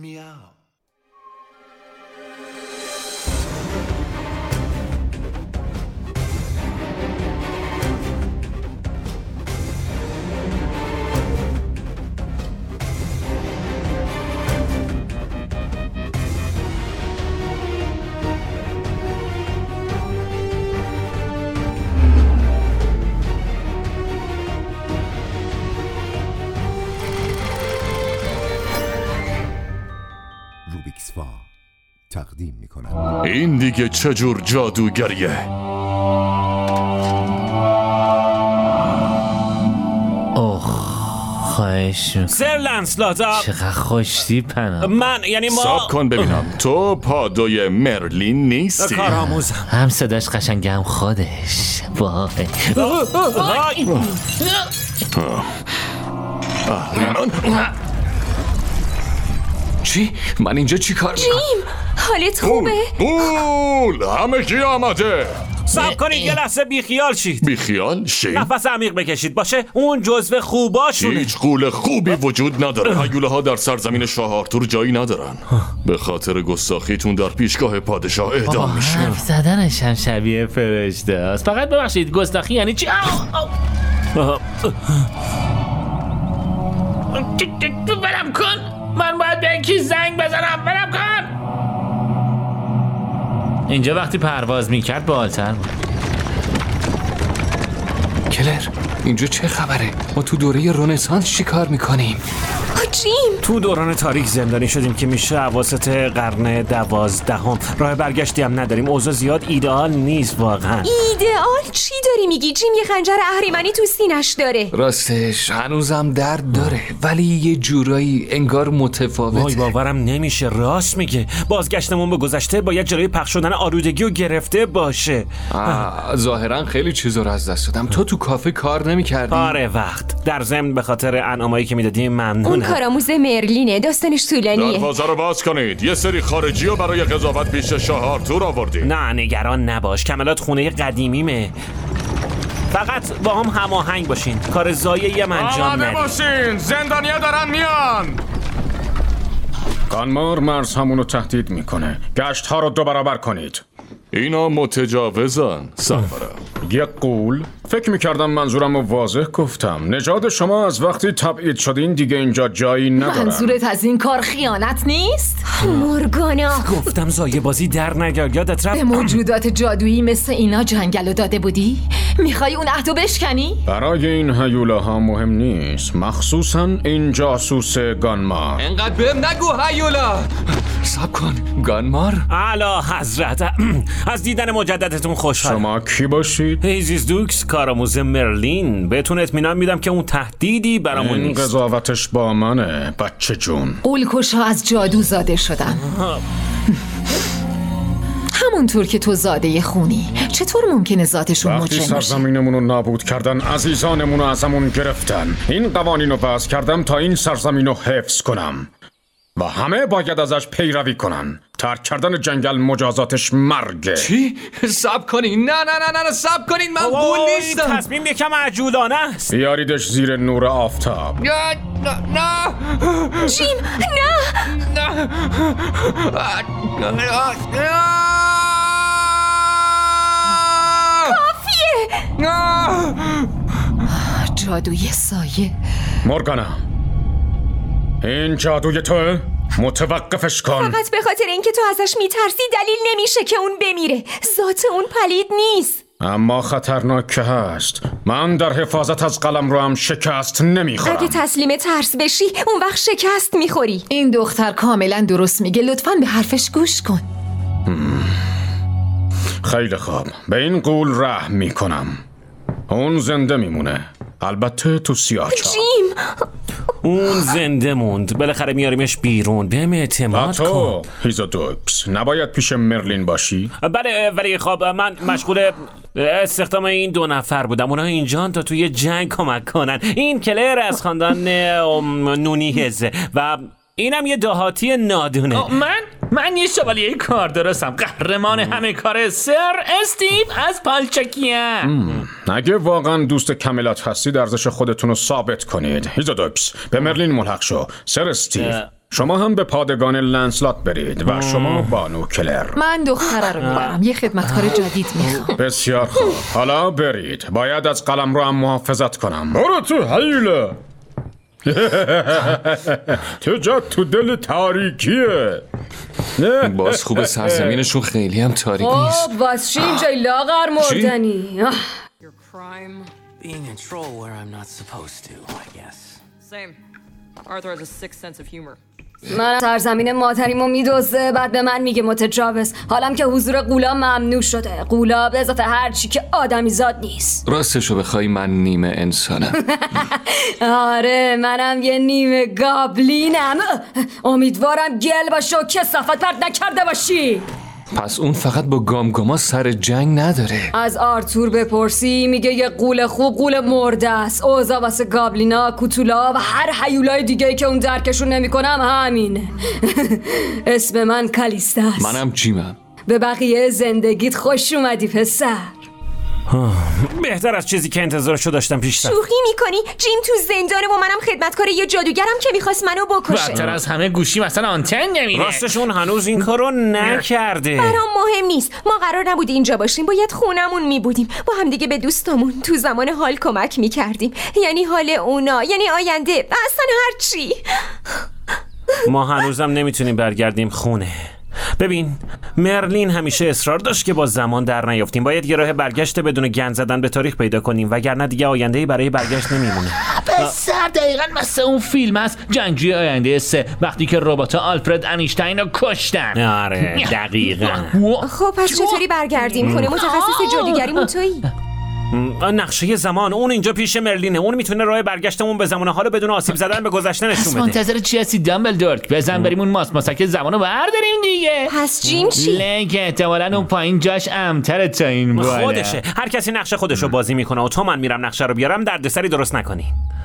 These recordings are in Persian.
میاو. روبیکسوا تقدیم می‌کند. این دیگه چجور جادوگریه؟ خواهش سر لنسلاتا چقدر خوشتی پناه. من یعنی ما صبر کن ببینم، تو پادوی مرلین نیستی؟ کارآموزم. هم صداش قشنگه هم خودش. وای چی؟ من اینجا چی کار میکنم؟ جیم حالت خوبه؟ بول همه کی آمده؟ صبر کنید یه لحظه بیخیال شید. بیخیال شی؟ نفس عمیق بکشید باشه، اون جزو خوباشونه. هیچ غول خوبی وجود نداره. هیوله ها در سرزمین شاه آرتور جایی ندارن. به خاطر گستاخیتون در پیشگاه پادشاه اعدام میشه. حرف زدنش هم شبیه فرشته است. فقط ببخشید گستاخی یعنی چی؟ برم کن، من باید به یکی زنگ بزنم. برم کن. اینجا وقتی پرواز میکرد بالتر بود. کلر اینجا چه خبره؟ ما تو دوره رنسانس چی کار میکنیم؟ جیم تو دوران تاریک زندانی شدیم که میشه اواسط قرن 12. راه برگشتی هم نداریم. اوضاع زیاد ایدئال نیست واقعا. ایدئال چی داری میگی؟ جیم یه خنجر اهریمنی تو سینش داره. راستش هنوزم درد داره ولی یه جورایی انگار متفاوته. وای باورم نمیشه، راست میگه. بازگشتمون به گذشته باید جلوی پخش شدن آلودگی رو گرفته باشه. ظاهرا خیلی چیزا رو از دست دادم. تو کافه کار نمی‌کردی؟ آره وقت در ضمن به خاطر انعامایی که میدادیم ممنونم. اون کارآموز مرلینه، داستانش طولانیه. دروازه رو باز کنید. یه سری خارجی رو برای قضاوت پیش شاه آرتور آوردی. نه نگران نباش، کمالات خونه قدیمیمه. فقط با هم هماهنگ باشین، کار ضایعی هم انجام ندید. باشین، زندانیا دارن میان. گانمار مرز همونو تهدید میکنه. گشت ها رو 2 برابر کنید. اینا متجاوزن سرورم. یک غول؟ فکر میکردم منظورم رو واضح گفتم. نژاد شما از وقتی تبعید شدین دیگه اینجا جایی ندارن. منظورت از این کار خیانت نیست؟ مورگانا گفتم زایه بازی در نیار. یادت رفت به موجودات جادویی مثل اینا جنگلو داده بودی؟ میخوای اون عهدو بشکنی؟ برای این هیوله ها مهم نیست، مخصوصا این جاسوس گانمار. انقدر بهم نگو هیولا. صبر کن، گانمار؟ اعلی حضرت از دیدن مجددتون خوشحالم. شما کی باشید؟ هیزیس دوکس، کارآموز مرلین. بهتون اطمینان میدم که اون تهدیدی برامون این نیست. قضاوتش با منه بچه جون. غول‌کش‌ها از جادو زاده شدن. همونطور که تو زاده خونی. چطور ممکنه ذاتشون وقتی مجرم باشه؟ سرزمینمون رو نابود کردن، عزیزانمون رو ازمون گرفتن. این قوانین رو وضع کردم تا این سرزمین رو حفظ کنم و همه باید ازش پیروی کنن. ترک کردن جنگل مجازاتش مرگه. چی؟ صبر کنین. نه صبر کنین، من غول نیستم. تصمیم یکم عجولانه است. بیاریدش زیر نور آفتاب. نه جیم نه کافیه. جادوی سایه. مورگانا، این جادوی توه؟ متوقفش کن. فقط به خاطر اینکه تو ازش میترسی دلیل نمیشه که اون بمیره. ذات اون پلید نیست. اما خطرناک که هست. من در حفاظت از قلم رو هم شکست نمیخورم. اگه تسلیم ترس بشی اون وقت شکست میخوری. این دختر کاملا درست میگه، لطفاً به حرفش گوش کن. خیلی خوب، به این غول رحم میکنم. اون زنده میمونه، البته تو سیاه‌چال. جیم اون زنده موند، بالاخره میاریمش بیرون. بهم اعتماد کن. تو هیزادوکس نباید پیش مرلین باشی؟ بله ولی خب من مشغول استخدام این 2 نفر بودم. اونا اینجان تا توی جنگ کمک کنن. این کلر از خاندان نونیهزه و اینم یه دهاتی نادونه. من یه شوالیه کار درستم، قهرمان همه کار سر استیو از پالچکیه. اگه واقعا دوست کمالات هستید ارزش خودتون رو ثابت کنید. هیزادوکس به مرلین ملحق شو. سر استیو شما هم به پادگان لنسلات برید و شما بانو کلر. من دختره رو میبرم. یه خدمتکار جدید میخوام. بسیار خوب، حالا برید. باید از قلم رو هم محافظت کنم. برو تو حیله. تو جا تو دل تاریکیه. باز خوب سرزمینشون خیلی هم تاریک نیست. واسه چی اینجای لاغر مردنی؟ Being a troll where I'm not supposed to, I guess. Same. Arthur has a sixth sense of humor. من سرزمین مادریمو میدوزه، بعد به من میگه متجاوز. حالم که حضور غولاب ممنوع شده. غولاب به اضافه هر چی که آدمیزاد نیست. راستشو بخوای من نیمه انسانم. آره منم یه نیمه گابلینم. امیدوارم گل باشه و کثافت پرت نکرده باشی. پس اون فقط با گامگاما سر جنگ نداره. از آرتور بپرسی میگه یه غول خوب غول مرده است. اوضاع واسه گابلینا، کوتولا و هر هیولای دیگه‌ای که اون درکشون نمی‌کنم همینه. اسم من کالیستا است. منم جیمم. به بقیه زندگیت خوش اومدی پسر. بهتر از چیزی که انتظارشو داشتم پیش رفت. شوخی میکنی؟ جیم تو زندانه و منم خدمتکار یه جادوگرم که میخواست منو بکشه. بدتر از همه گوشی مثلا آنتن نمیره. راستشون هنوز این کارو نکرده. برام مهم نیست. ما قرار نبود اینجا باشیم. باید خونمون میبودیم. با هم دیگه به دوستامون تو زمان حال کمک میکردیم. یعنی حال اونا، یعنی آینده و اصلا هر چی. ما هنوزم نمیتونیم برگردیم خونه. ببین مرلین همیشه اصرار داشت که با زمان در نیافتیم. باید یه راه برگشت بدون گند زدن به تاریخ پیدا کنیم وگرنه دیگه آینده‌ای برای برگشت نمیمونه. بسر دقیقاً مثل اون فیلم است جنگجوی آینده 3 وقتی که ربات آلفرد انیشتین رو کشتن. آره دقیقاً. خب پس چطوری برگردیم خونه؟ متخصص جادوگریمون تویی. نقشه زمان اون اینجا پیش مرلینه. اون میتونه راه برگشتمون به زمان حال بدون آسیب زدن به گذشته نشون بده. منتظر چی هستی دامبلدور؟ بزن بریم اون ماسک زمانو برداریم دیگه. پس جیم چی؟ لنگ احتمالاً اون پایین جاش امتره تا این بالا. خودشه. هر کسی نقشه خودشو بازی میکنه و تو من میرم نقشه رو بیارم دردسری درست نکنی.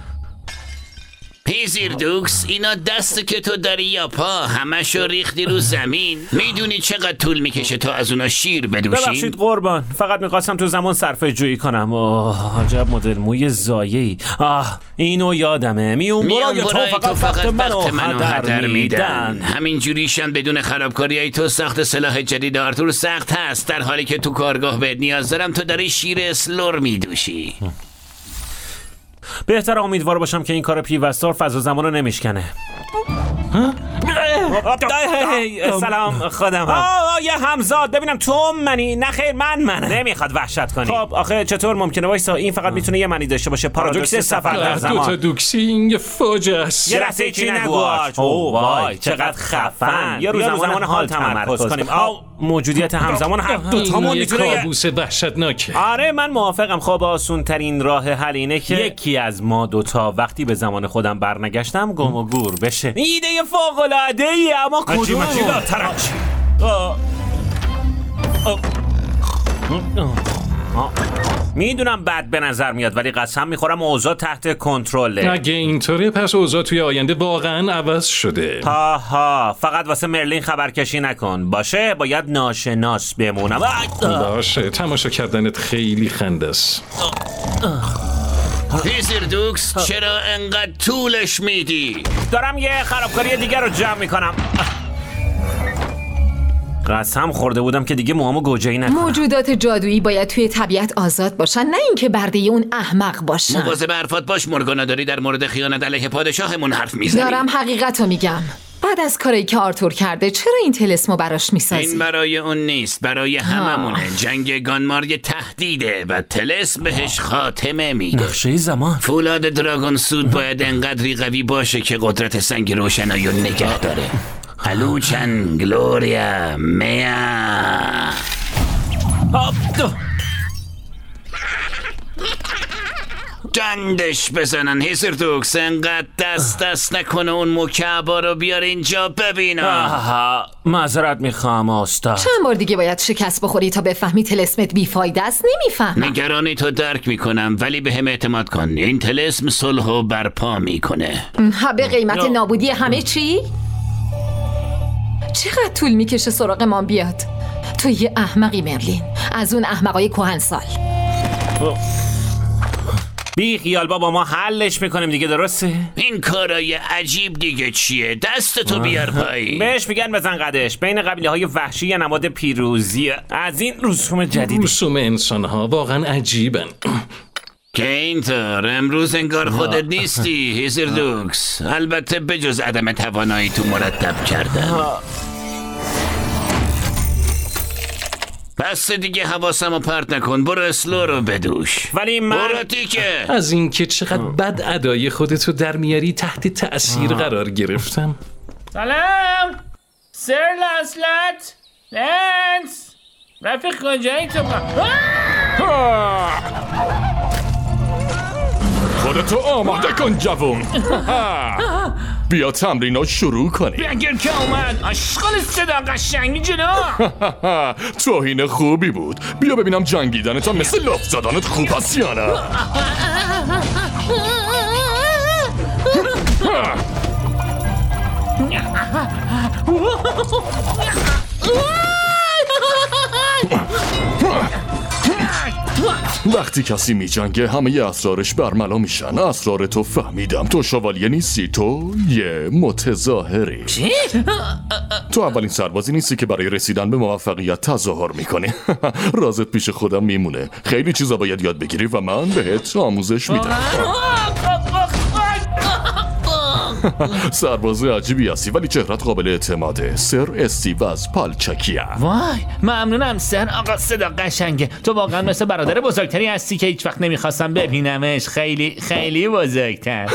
پیزیر دوکس اینا دست که تو داری یا پا همشو ریختی رو زمین. میدونی چقدر طول میکشه تا از اونا شیر بدوشین؟ ببخشید قربان، فقط میخواستم تو زمان صرفه جویی کنم. عجب مدل موی زایه‌ای. اینو یادمه. میون برای تو فقط منو هدر میدن. همین جوریشن بدون خرابکاریای تو ساخت سلاح جدید آرتور سخت هست. در حالی که تو کارگاه بهت نیاز دارم تو داری شیر اسلور میدوشی. بهتر امیدوار باشم که این کار پیوستار فضا زمان رو نمیشکنه. سلام خودم یه همزاد. ببینم تو منی؟ نه خیر من نمیخواد وحشت کنی. خب آخه چطور ممکنه وایسا این فقط میتونه یه معنی داشته باشه. پارادوکس سفر در زمان. دوتا دوکسی این یه فاجعه است. یه لحظه چی نگو. وای چقدر خفن. یه روز زمان حال تمرکز کنیم. موجودیت همزمان هر دو تامون میتونه کابوس وحشتناکه. آره من موافقم. خب آسون ترین راه حل اینه که یکی از ما دوتا وقتی به زمان خودم برنگشتم گم و گور بشه. ایده فوق العاده ای اما کدوم ترک. میدونم بد به نظر میاد ولی قسم میخورم اوضاع تحت کنترله. اگه اینطوره پس اوضاع توی آینده واقعا عوض شده. ها فقط واسه مرلین خبرکشی نکن. باشه باید ناشناس بمونم. باشه تماشا کردنت خیلی خنده است. پیزیر دوکس چرا انقدر طولش میدی؟ دارم یه خرابکاری دیگر رو جمع میکنم. قسم خورده بودم که دیگه موامو گوجه‌ای نکنم. موجودات جادویی باید توی طبیعت آزاد باشن، نه اینکه برده اون احمق باشن. مواظب حرفات باش مورگانا، داری در مورد خیانت علیه پادشاهمون حرف میزنی. دارم حقیقتو میگم. بعد از کاری که آرتور کرده چرا این طلسمو براش میسازی؟ این برای اون نیست، برای هممونه. جنگ گانمار یه تهدیده و طلسم بهش خاتمه میده. نقشه زمان. فولاد دراگون سود باید انقدری قوی باشه که قدرت سنگ روشنایی رو نگه داره. هلوچن گلوریا میا. جندش بزنن. هیزردوکس انقدر دست نکنه اون مکعبا رو بیار اینجا ببینم. معذرت میخوام استاد. چند بار دیگه باید شکست بخوری تا بفهمی طلسمت بیفایده است؟ نمیفهمم. نگرانی تو درک میکنم ولی به هم اعتماد کن. این طلسم صلحو برپا میکنه. به قیمت نابودی همه چی؟ چقدر طول میکشه سراغ ما بیاد؟ تو یه احمقی مرلین، از اون احمقای کهنسال. بی خیال بابا، ما حلش میکنیم دیگه، درسته؟ این کارای عجیب دیگه چیه؟ دستتو بیار پایین. بهش میگن بزن قدش. بین قبیله های وحشی یه نماد پیروزیه از این رسوم جدید. رسوم انسان ها واقعا عجیبن. که اینطور امروز انگار خودت نیستی هیزردوکس. البته بجز عدم توانایی تو مرتب کردن. بس دیگه حواسمو پرت نکن، برو اسلو رو بدوش. ولی من برو تیکه. از اینکه چقدر بد ادای خودتو در میاری تحت تأثیر قرار گرفتم. سلام سر لنسلت. لنس رفیق کجایی تو؟ خودتو آماده کن جوون. بیا تمرین رو شروع کنی. بگر که اومد عشقال صدا قشنگی جلو. توهین خوبی بود. بیا ببینم جنگیدن تا مثل لف زدنت خوب هست یا نه. وقتی کسی می جنگه همه اسرارش برملا میشن. اسرار تو فهمیدم. تو شوالیه نیستی، تو یه متظاهری. چی؟ تو اولین سربازی نیستی که برای رسیدن به موفقیت تظاهر میکنی. رازت پیش خودم میمونه. خیلی چیزا باید یاد بگیری و من بهت آموزش میدم. سرباز عجیبی هستی ولی چهرت قابل اعتماده. سر استیو از پالچکیه. وای ممنونم سر آقا صدا قشنگه. تو واقعا مثل برادر بزرگتری هستی که هیچ وقت نمیخواستم ببینمش. خیلی خیلی بزرگتر.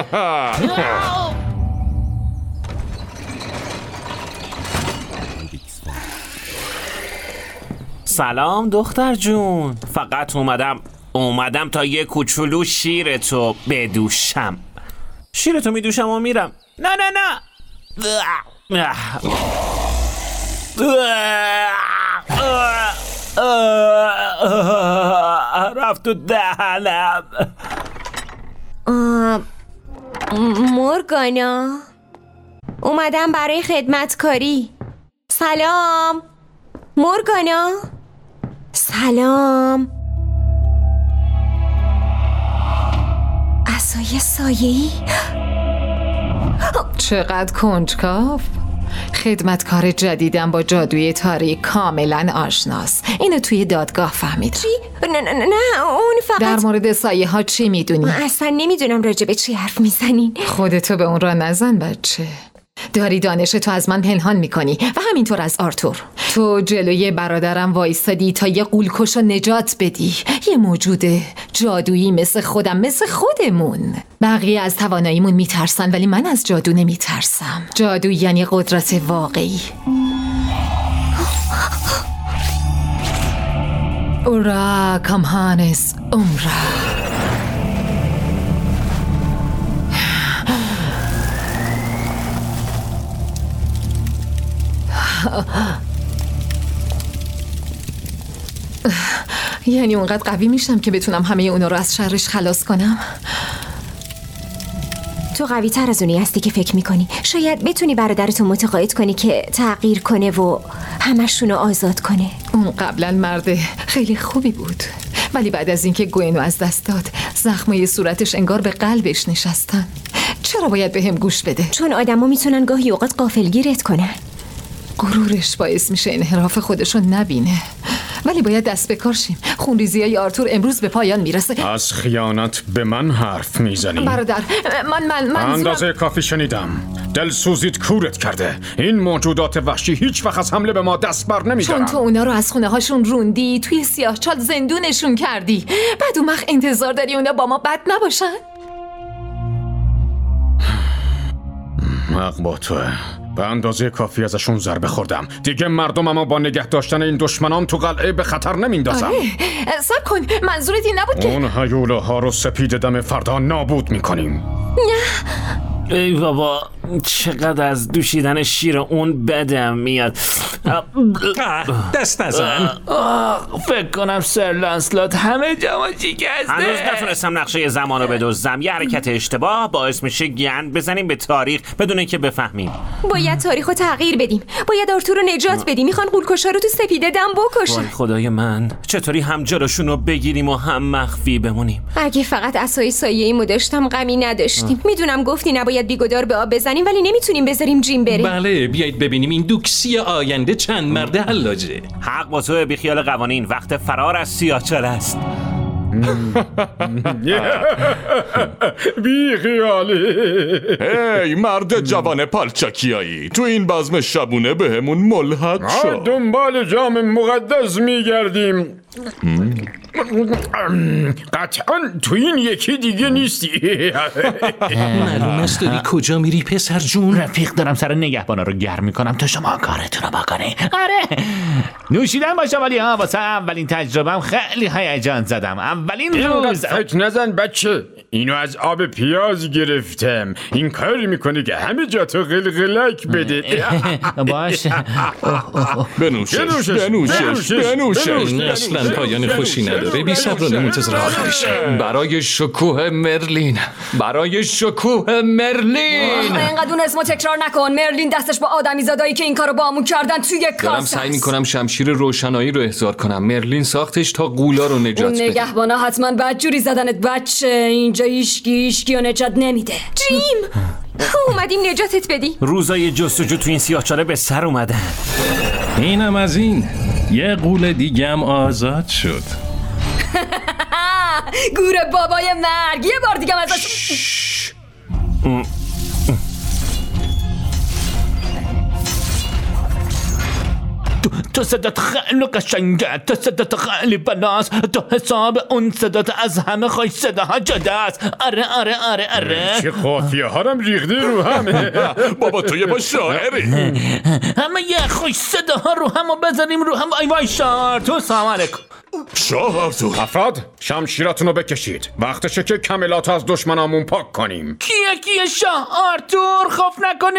سلام دختر جون. فقط اومدم تا یه کوچولو شیرتو بدوشم. شیرتو میدوشم و میرم. نه نه نه. رفت تو دهنم. مورگانا اومدم برای خدمتکاری. سلام مورگانا. سلام. عصای سایه‌ای. چقدر کنجکاو. خدمتکار جدیدم با جادوی تاریک کاملا آشناست. اینو توی دادگاه فهمیدم. چی؟ نه اون فقط در مورد سایه ها چی میدونی؟ اصلا نمیدونم راجع به چی حرف میزنین. خودتو به اون را نزن بچه. داری دانشتو از من پنهان میکنی و همینطور از آرتور. تو جلوی برادرم وایستادی تا یه غولکشو نجات بدی. یه موجود جادویی مثل خودم، مثل خودمون. بقیه از تواناییمون میترسن ولی من از جادو نمیترسم. جادو یعنی قدرت واقعی. اورا کامهانس عمره. یعنی اونقدر قوی میشم که بتونم همه اونا رو از شرش خلاص کنم؟ تو قوی تر از اونی هستی که فکر میکنی. شاید بتونی برادرتو متقاعد کنی که تغییر کنه و همشون رو آزاد کنه. اون قبلا مرد خیلی خوبی بود ولی بعد از اینکه گوینو از دست داد زخمای صورتش انگار به قلبش نشستن. چرا باید به هم گوش بده؟ چون آدما میتونن گاهی اوقات غافلگیرت کنن. غرورش باعث میشه انحراف خودشو نبینه. ولی باید دست به کار شیم. خونریزیای آرتور امروز به پایان میرسه. از خیانت به من حرف میزنی؟ برادر من اندازه کافی شنیدم. دلسوزیت کورت کرده. این موجودات وحشی هیچ وقت از حمله به ما دست بر نمیدارن. چون تو اونا رو از خونه هاشون روندی، توی سیاهچال زندونشون کردی. بعد اون وقت انتظار داری اونا با ما بد نباشن؟ حق با توه. به اندازه کافی ازشون ضربه خوردم. دیگه مردممو با نگه داشتن این دشمنان تو قلعه به خطر نمیندازم. صبر کن، منظورت این نبود که اون هیولاها رو سپید دم فردا نابود میکنیم. نه ای بابا چقدر از دوشیدن شیر اون بدم میاد. دست نزن. فکر کنم سر لنسلات همه جا شکسته. هنوز نتونستم نقشه زمان رو بدزدم. یه حرکت اشتباه باعث میشه گند بزنیم به تاریخ بدون اینکه بفهمیم. باید تاریخ رو تغییر بدیم. باید آرتور رو نجات بدیم. میخوان غول‌کشا رو تو سپیده دم بکشن. وای خدای من، چطوری هم جلوشون رو بگیریم و هم مخفی بمونیم؟ اگه فقط عصای سایه‌ایمو داشتم غمی نداشتیم. میدونم گفتی نباید بیگدار به آب بزنیم، ولی نمیتونیم بذاریم جیم بره. بله بیایید ببینیم این دوکسی آینده چند مرد حلاجه. حق با تو، بی خیال قوانین. وقت فرار از سیاه‌چاله است. بی خیالی. هی مرد جوان پالچاکیایی، تو این بزم شبونه بهمون ملحق شو. دنبال جام مقدس میگردیم. قطعا تو این یکی دیگه نیستی. معلوم است داری کجا میری پسر جون؟ رفیق دارم سر نگهبانا رو گرم میکنم تا شما کارتون رو بکنی. آره نوشیدن باشه، ولی واسه اولین تجربم خیلی هیجان زدم. اولین روز فکر نزن بچه، اینو از آب پیاز گرفتم. این کاری میکنه که همه جا تو قلقلک بده. باشه بنوشش. این اصلا پایان خوشی نداره. بی صبرانه منتظر آخرش. برای شکوه مرلین، برای شکوه مرلین. اینقدر اون اسمو تکرار نکن. مرلین دستش با آدمی زادایی که این کارو با همون کردن توی کاسه. دارم سعی میکنم شمشیر روشنایی رو احضار کنم. مرلین ساختش تا قولا رو نجات بده. اون نگهبانا حتما بدجوری زدنت بچه. اینجا ایشکی رو نجات نمیده. جیم اومدیم نجاتت بدی. روزای جستجو تو این سیاه‌چاله به سر اومدن. اینم از این. یه غول دیگه هم آزاد شد. گور بابای مرگ. یه بار دیگه ازش تو صدات خیلی قشنگه، تو صدات خیلی بناست، تو حساب اون صدات از همه خوش صداها جداست. آره چه قافیه هارم ریختی رو همه. بابا تو یه با شاعری. همه یه خوش صداها رو هم و بذاریم رو هم. وای شار تو سلام علیکم. شاه آرتور. افراد شمشیراتونو بکشید. وقتشه که کملات از دشمنامون پاک کنیم. کیه شاه آرتور؟ خوف نکنه.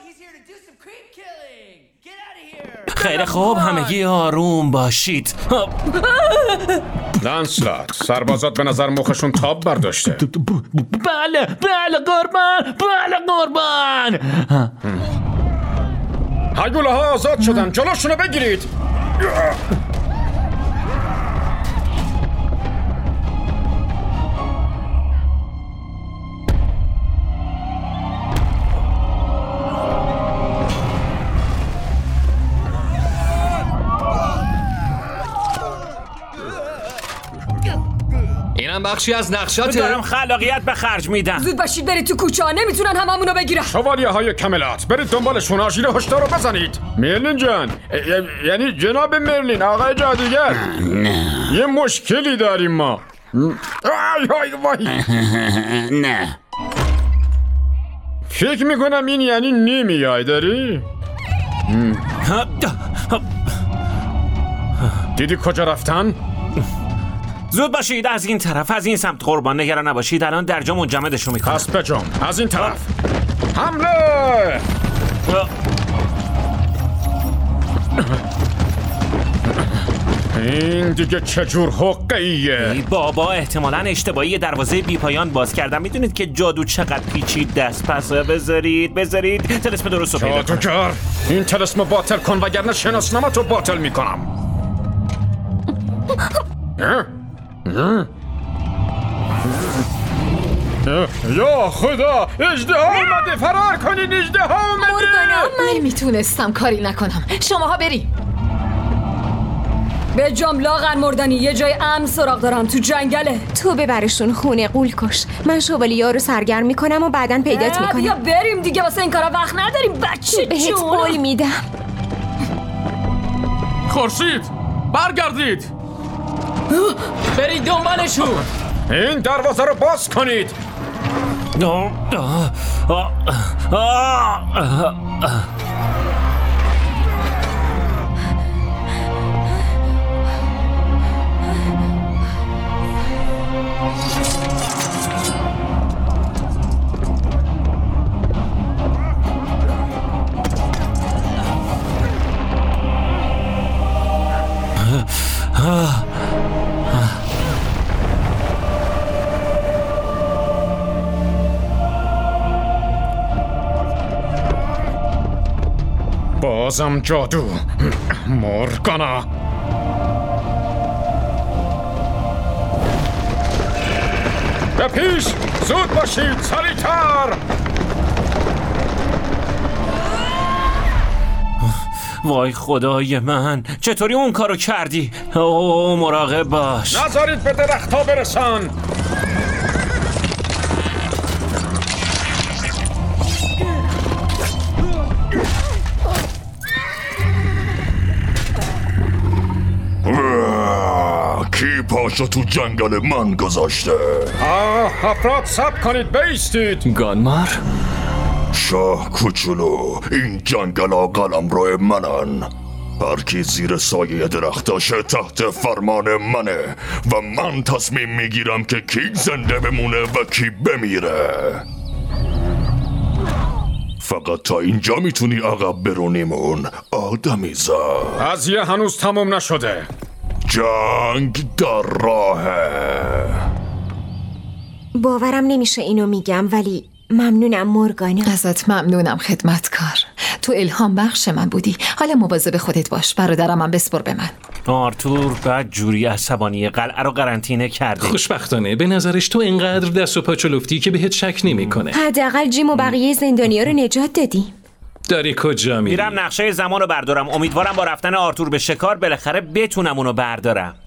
خیلی خوب، همگی آروم باشید. لنسلات، سربازات به نظر مخشون تاب برداشته. بله قربان. هیوله ها آزاد شدن، جلوشونو بگیرید. اینم بخشی از نقشاته. دارم خلاقیت به خرج میدم. زود باشید برید تو کوچه ها، نمیتونن هممونو بگیرن. شوالیه های کملات، برید دنبالشون. آژیر هشدار رو بزنید. مرلین جان، یعنی جناب مرلین، آقای جادوگر، یه مشکلی داریم ما. وای. نه فکر میکنم این یعنی نمیای داری؟ دیدی کجا رفتن؟ زود باشید، از این طرف، از این سمت. قربان نگران نباشید، الان در جا منجمدشون میکنم. پس بجام، از این طرف. حمله! این دیگه چجور حقیه؟ ای بابا، احتمالاً اشتباهی دروازه بی پایان باز کردم. میدونید که جادو چقدر پیچید دست پس. بذارید طلسم درست رو پیدا کنم. جادوگر، این طلسم باطل کن وگرنه شناسنامه‌تو باطل میکنم. یا خدا، اژدها اومده. فرار کنین، اژدها اومده. من میتونستم کاری نکنم. شماها بریم. به جام لاغر مردنی. یه جای امن سراغ دارم تو جنگله. تو ببرشون خونه غول‌کش. من شوالیه‌ها رو سرگرم میکنم و بعداً پیدات میکنم. بیا بریم دیگه، واسه این کارا وقت نداریم بچه. بهت قول میدم. خورشید برگردید، برید دنبالشون. این دروازه رو باز کنید. بازم جادو. مورگانا. به پیش، زود باشید، سریعتر. وای خدای من، چطوری اون کارو کردی؟ اوه مراقب باش. نذارید به درخت‌ها برسن. کی پاشو تو جنگل من گذاشته؟ افراد سب کنید، بیستید. گانمار؟ شاه کوچولو، این جنگل ها قلمرو منن. هر کی زیر سایه درختاشه تحت فرمان منه و من تصمیم میگیرم که کی زنده بمونه و کی بمیره. فقط تا اینجا میتونی عقب برونیمون آدمیزاد. قضیه هنوز تموم نشده. جنگ در راهه. باورم نمیشه اینو میگم، ولی ممنونم مورگانا. ازت ممنونم خدمتکار. تو الهام بخش من بودی. حالا مواظب خودت باش. برادرم هم بسپر به من. آرتور بعد جوری عصبانی قلعه رو قرنطینه کرده. خوشبختانه به نظرش تو اینقدر دست و پا چلفتی که بهت شک نمیکنه. حداقل جیم و بقیه زندانیا رو نجات دادی. داری کجا میری؟ میرم نقشه زمان رو بردارم. امیدوارم با رفتن آرتور به شکار بالاخره بتونم اونو بردارم.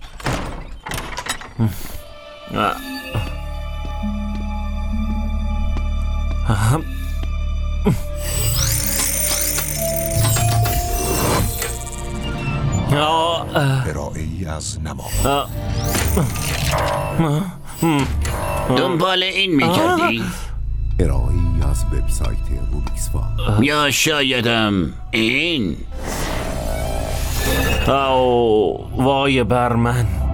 ارائه‌ای از نما. دنبال این میکردی؟ ارائه‌ای از وبسایت روبیکس فا. یا شایدم این. وای بر من.